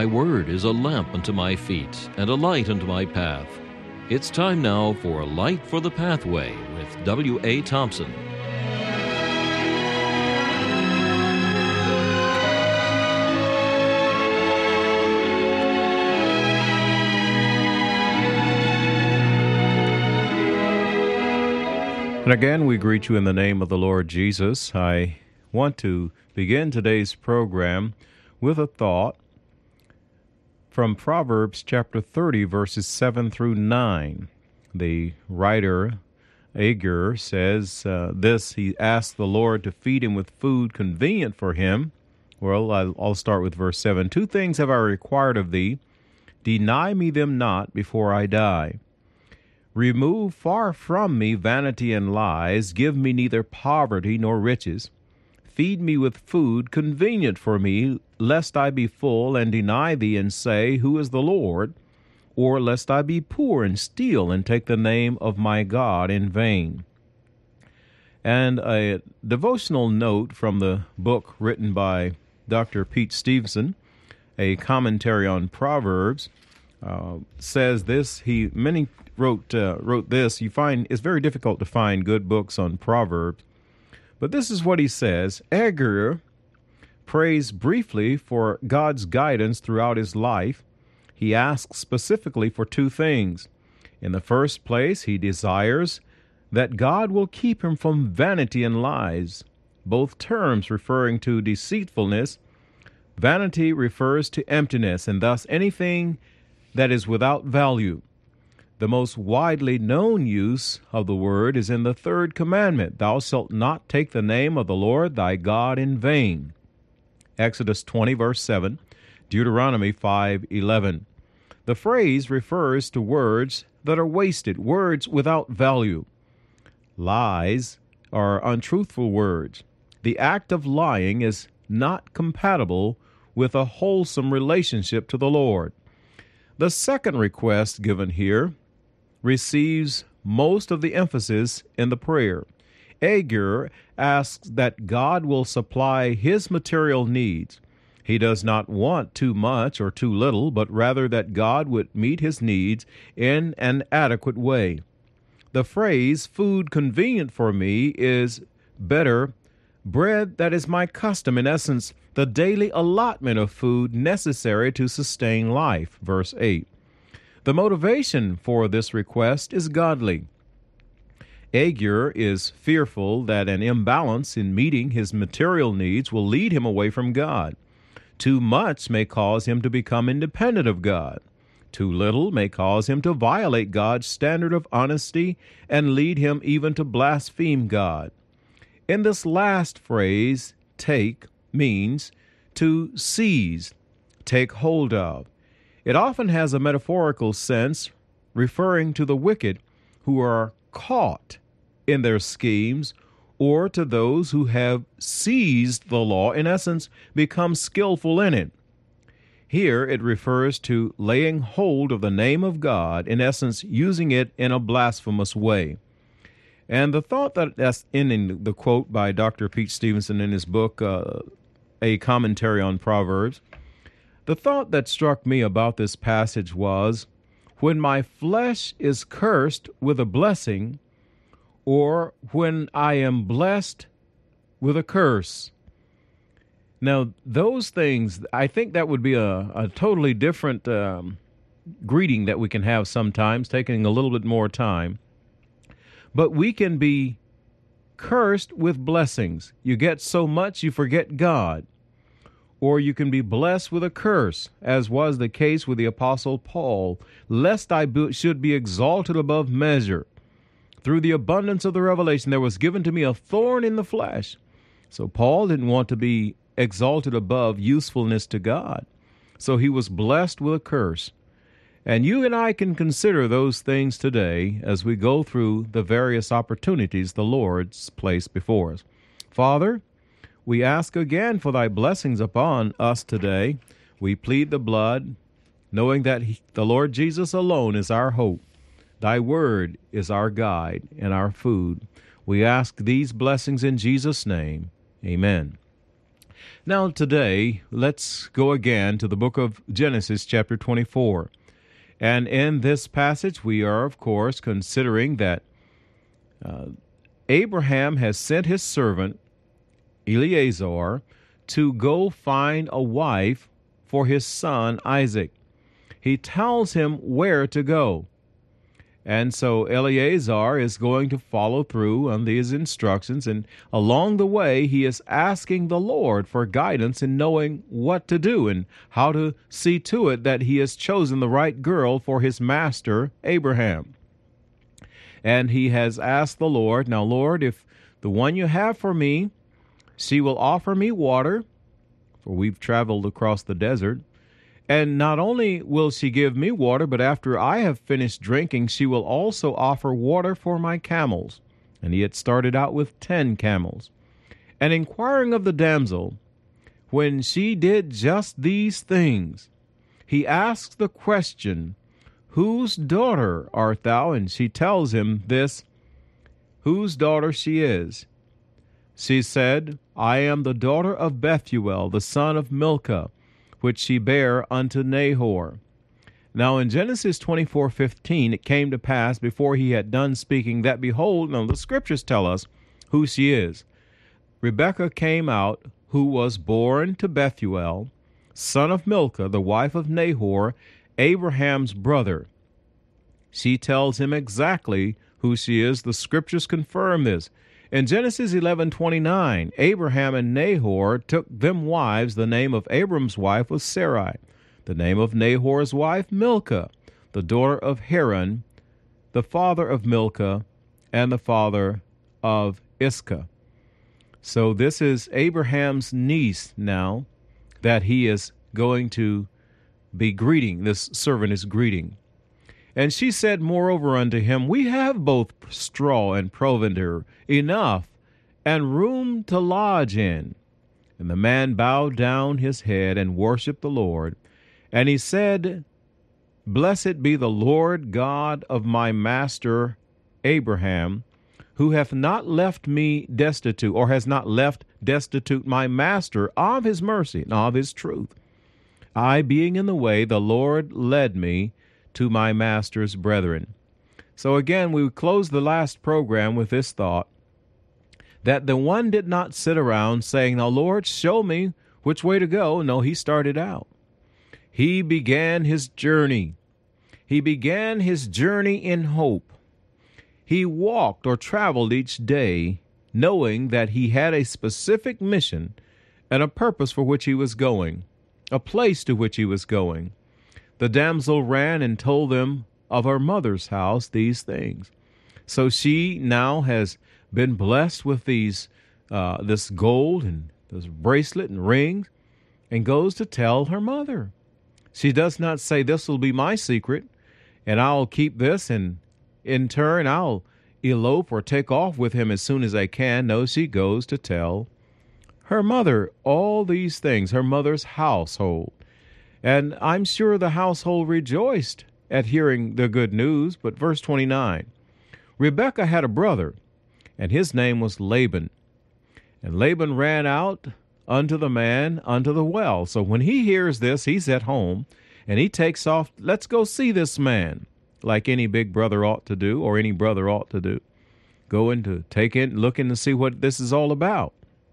Thy word is a lamp unto my feet and a light unto my path. It's time now for Light for the Pathway with W.A. Thompson. And again, we greet you in the name of the Lord Jesus. I want to begin today's program with a thought from Proverbs chapter 30, verses 7 through 9. The writer, Agur, says this: he asked the Lord to feed him with food convenient for him. Well, I'll start with verse 7. Two things have I required of thee. Deny me them not before I die. Remove far from me vanity and lies. Give me neither poverty nor riches. Feed me with food convenient for me, lest I be full and deny thee and say, Who is the Lord? Or lest I be poor and steal and take the name of my God in vain. And a devotional note from the book written by Dr. Pete Stevenson, a commentary on Proverbs, says this. Many wrote this. You find it's very difficult to find good books on Proverbs, but this is what he says. Agur prays briefly for God's guidance throughout his life. He asks specifically for two things. In the first place, he desires that God will keep him from vanity and lies, both terms referring to deceitfulness. Vanity refers to emptiness, and thus anything that is without value. The most widely known use of the word is in the third commandment, Thou shalt not take the name of the Lord thy God in vain. Exodus 20, verse 7, Deuteronomy 5:11. The phrase refers to words that are wasted, words without value. Lies are untruthful words. The act of lying is not compatible with a wholesome relationship to the Lord. The second request given here receives most of the emphasis in the prayer. Agur asks that God will supply his material needs. He does not want too much or too little, but rather that God would meet his needs in an adequate way. The phrase, food convenient for me, is better bread that is my custom, in essence, the daily allotment of food necessary to sustain life. Verse 8. The motivation for this request is godly. Agur is fearful that an imbalance in meeting his material needs will lead him away from God. Too much may cause him to become independent of God. Too little may cause him to violate God's standard of honesty and lead him even to blaspheme God. In this last phrase, take means to seize, take hold of. It often has a metaphorical sense, referring to the wicked who are caught in their schemes, or to those who have seized the law, in essence, become skillful in it. Here it refers to laying hold of the name of God, in essence, using it in a blasphemous way. And the thought that's in the quote by Dr. Pete Stevenson in his book, A Commentary on Proverbs, the thought that struck me about this passage was, when my flesh is cursed with a blessing, or when I am blessed with a curse. Now, those things, I think that would be a totally different greeting that we can have sometimes, taking a little bit more time. But we can be cursed with blessings. You get so much you forget God. Or you can be blessed with a curse, as was the case with the Apostle Paul, lest I should be exalted above measure. Through the abundance of the revelation, there was given to me a thorn in the flesh. So Paul didn't want to be exalted above usefulness to God. So he was blessed with a curse. And you and I can consider those things today as we go through the various opportunities the Lord's placed before us. Father, we ask again for thy blessings upon us today. We plead the blood, knowing that the Lord Jesus alone is our hope. Thy word is our guide and our food. We ask these blessings in Jesus' name. Amen. Now today, let's go again to the book of Genesis, chapter 24. And in this passage, we are, of course, considering that Abraham has sent his servant, Eliezer, to go find a wife for his son Isaac. He tells him where to go. And so Eliezer is going to follow through on these instructions, and along the way he is asking the Lord for guidance in knowing what to do and how to see to it that he has chosen the right girl for his master Abraham. And he has asked the Lord, "Now, Lord, if the one you have for me, she will offer me water," for we've traveled across the desert, "and not only will she give me water, but after I have finished drinking, she will also offer water for my camels." And he had started out with 10 camels. And inquiring of the damsel, when she did just these things, he asks the question, "Whose daughter art thou?" And she tells him this, whose daughter she is. She said, "I am the daughter of Bethuel, the son of Milcah, which she bare unto Nahor." Now in Genesis 24:15, it came to pass before he had done speaking that, behold, now the scriptures tell us who she is. Rebekah came out, who was born to Bethuel, son of Milcah, the wife of Nahor, Abraham's brother. She tells him exactly who she is. The scriptures confirm this. In Genesis 11:29, Abraham and Nahor took them wives. The name of Abram's wife was Sarai. The name of Nahor's wife, Milcah, the daughter of Haran, the father of Milcah, and the father of Iscah. So this is Abraham's niece now that he is going to be greeting. This servant is greeting. And she said moreover unto him, "We have both straw and provender enough, and room to lodge in." And the man bowed down his head and worshipped the Lord. And he said, "Blessed be the Lord God of my master Abraham, who hath not left me destitute, or has not left destitute my master of his mercy and of his truth. I being in the way, the Lord led me to my master's brethren." So again, we close the last program with this thought, that the one did not sit around saying, "Now, Lord, show me which way to go." No, he started out. He began his journey. He began his journey in hope. He walked or traveled each day knowing that he had a specific mission and a purpose for which he was going, a place to which he was going. The damsel ran and told them of her mother's house these things. So she now has been blessed with this gold and this bracelet and rings, and goes to tell her mother. She does not say, "This will be my secret, and I'll keep this, and in turn I'll elope or take off with him as soon as I can." No, she goes to tell her mother all these things, her mother's household. And I'm sure the household rejoiced at hearing the good news. But verse 29, Rebekah had a brother, and his name was Laban. And Laban ran out unto the man unto the well. So when he hears this, he's at home, and he takes off, "Let's go see this man," like any big brother ought to do, or any brother ought to do. Going to looking to see what this is all about.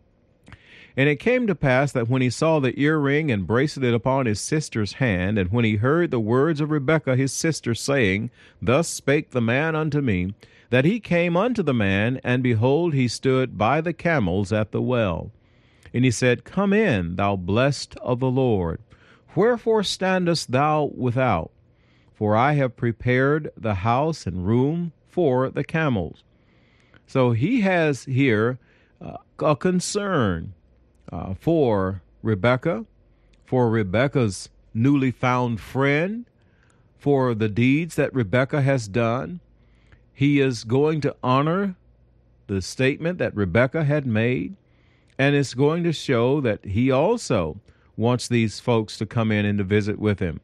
And it came to pass that when he saw the earring and bracelet upon his sister's hand, and when he heard the words of Rebekah his sister, saying, "Thus spake the man unto me," that he came unto the man, and behold, he stood by the camels at the well. And he said, "Come in, thou blessed of the Lord. Wherefore standest thou without? For I have prepared the house and room for the camels." So he has here a concern for Rebekah, for Rebekah's newly found friend, for the deeds that Rebekah has done. He is going to honor the statement that Rebekah had made, and it's going to show that he also wants these folks to come in and to visit with him.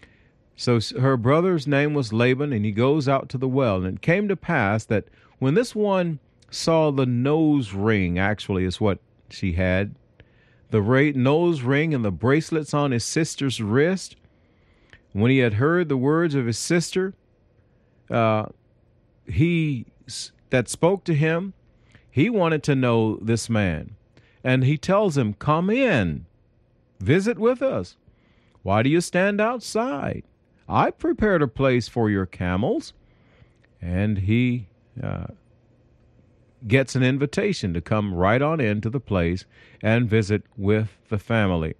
So her brother's name was Laban, and he goes out to the well. And it came to pass that when this one saw the nose ring, actually is what she had, the nose ring and the bracelets on his sister's wrist. When he had heard the words of his sister, that spoke to him, he wanted to know this man. And he tells him, "Come in, visit with us. Why do you stand outside? I prepared a place for your camels." And he gets an invitation to come right on into the place and visit with the family.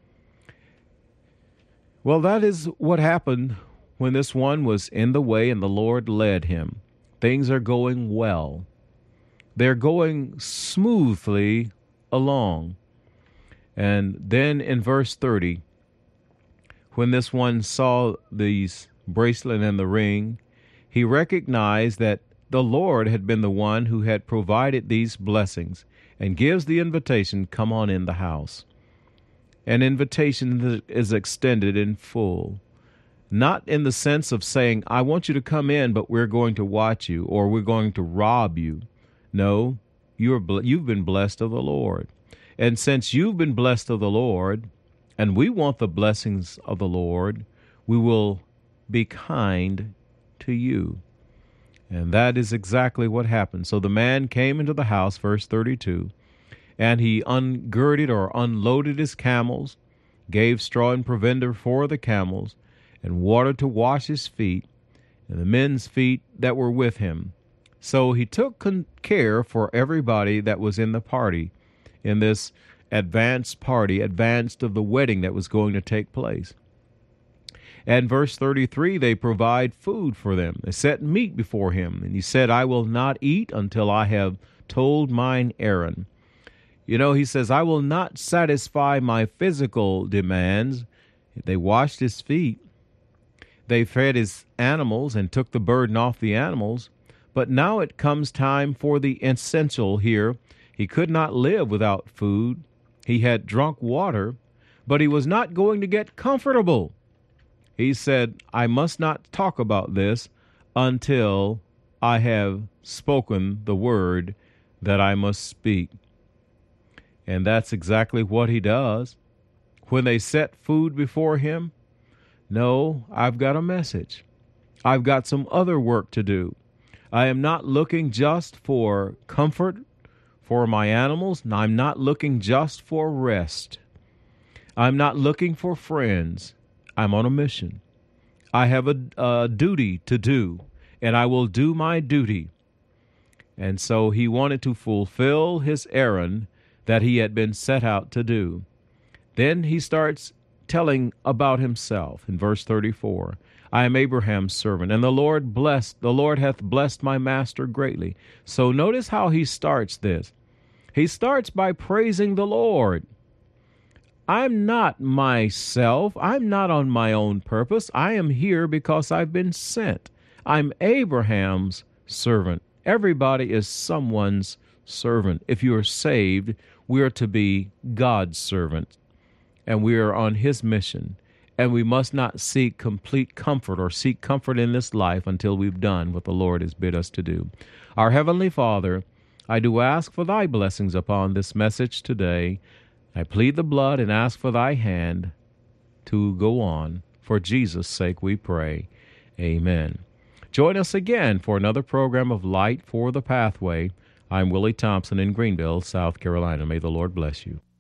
Well, that is what happened when this one was in the way and the Lord led him. Things are going well. They're going smoothly along. And then in verse 30, when this one saw these bracelet and the ring, he recognized that the Lord had been the one who had provided these blessings, and gives the invitation, "Come on in the house." An invitation is extended in full, not in the sense of saying, "I want you to come in, but we're going to watch you," or "we're going to rob you." No, you've been blessed of the Lord. And since you've been blessed of the Lord, and we want the blessings of the Lord, we will be kind to you. And that is exactly what happened. So the man came into the house, verse 32, and he ungirded or unloaded his camels, gave straw and provender for the camels, and water to wash his feet, and the men's feet that were with him. So he took care for everybody that was in the party, in this advanced of the wedding that was going to take place. And verse 33, they provide food for them. They set meat before him. And he said, "I will not eat until I have told mine errand." You know, he says, "I will not satisfy my physical demands." They washed his feet. They fed his animals and took the burden off the animals. But now it comes time for the essential here. He could not live without food. He had drunk water, but he was not going to get comfortable. He said, "I must not talk about this until I have spoken the word that I must speak." And that's exactly what he does. When they set food before him, "No, I've got a message. I've got some other work to do. I am not looking just for comfort for my animals, and I'm not looking just for rest. I'm not looking for friends. I'm on a mission. I have a duty to do, and I will do my duty." And so he wanted to fulfill his errand that he had been set out to do. Then he starts telling about himself in verse 34. "I am Abraham's servant, and the Lord hath blessed my master greatly." So notice how he starts this. He starts by praising the Lord. I'm not myself. I'm not on my own purpose. I am here because I've been sent. I'm Abraham's servant. Everybody is someone's servant. If you are saved, we are to be God's servant, and we are on his mission. And we must not seek complete comfort or seek comfort in this life until we've done what the Lord has bid us to do. Our Heavenly Father, I do ask for thy blessings upon this message today. I plead the blood and ask for thy hand to go on. For Jesus' sake we pray. Amen. Join us again for another program of Light for the Pathway. I'm Willie Thompson in Greenville, South Carolina. May the Lord bless you.